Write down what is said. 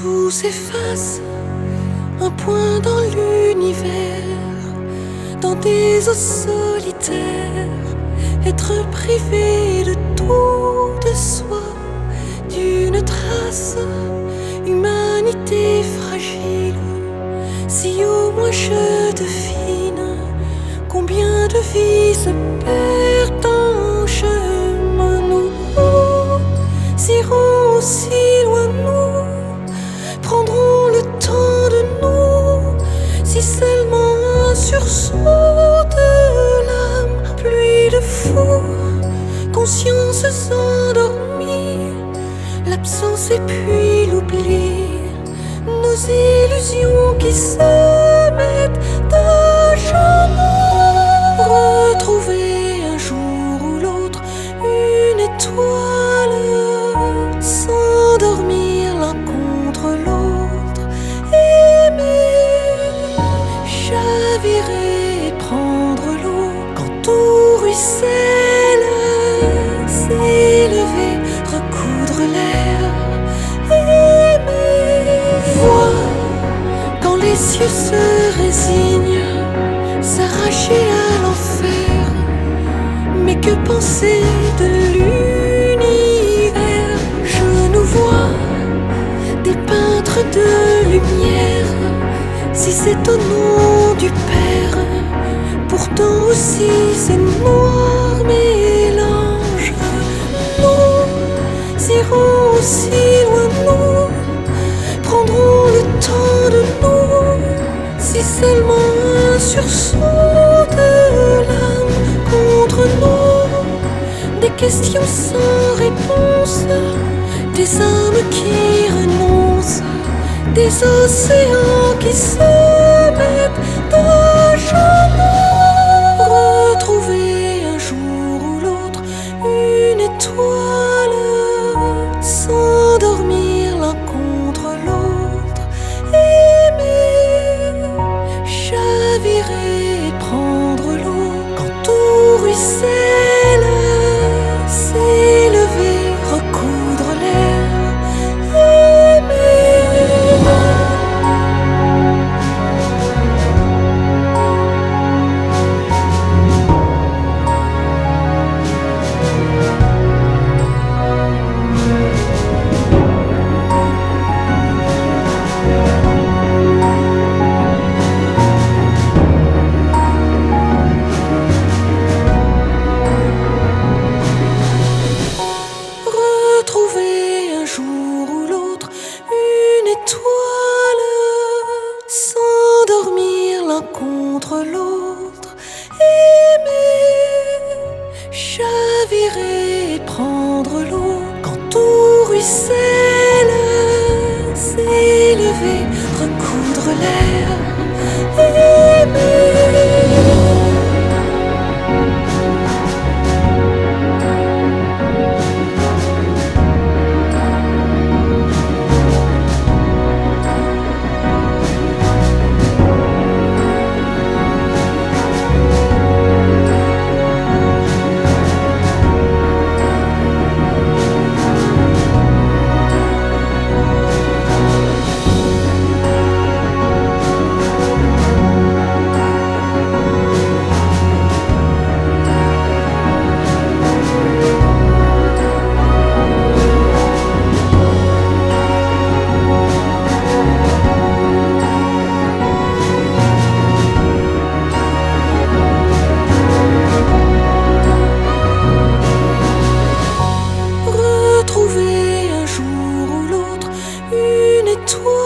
tout s'efface, un point dans l'univers, dans des eaux solitaires, être privé de tout de soi, d'une trace, humanité fragile. Si au moins je devine combien de vies se perdent en chemin, nous irons aussi loin, nous prendrons le temps de nous, si seulement un sursaut de l'âme, pluie de fous, consciences endormies, l'absence et puis l'oubli, nos illusions qui se mettent à genoux. Retrouver un jour ou l'autre une étoile, s'endormir l'un contre l'autre, aimer, chavirer et prendre l'eau quand tout ruisselle, s'élever, recoudre l'air, aimer, voir quand les cieux se résignent, s'arracher à l'enfer. Mais que penser de l'univers? Je nous vois des peintres de lumière, si c'est au nom du Père, pourtant aussi c'est noir mélange. Nous irons aussi loin, nous prendrons le temps de nous, si seulement un sursaut de l'âme contre nous, des questions sans réponse, des âmes qui renoncent, des océans qui se mettent à genoux. Retrouver un jour ou l'autre une étoile, s'endormir l'un contre l'autre, aimer, chavirer et prendre l'eau quand tout ruisselle, s'élever, recoudre l'air, aimer. Retrouver un jour ou l'autre une étoile, s'endormir l'un contre l'autre, aimer, chavirer et prendre l'eau quand tout ruisselle, s'élever, recoudre l'air, aimer. Retrouver un jour ou l'autre une étoile.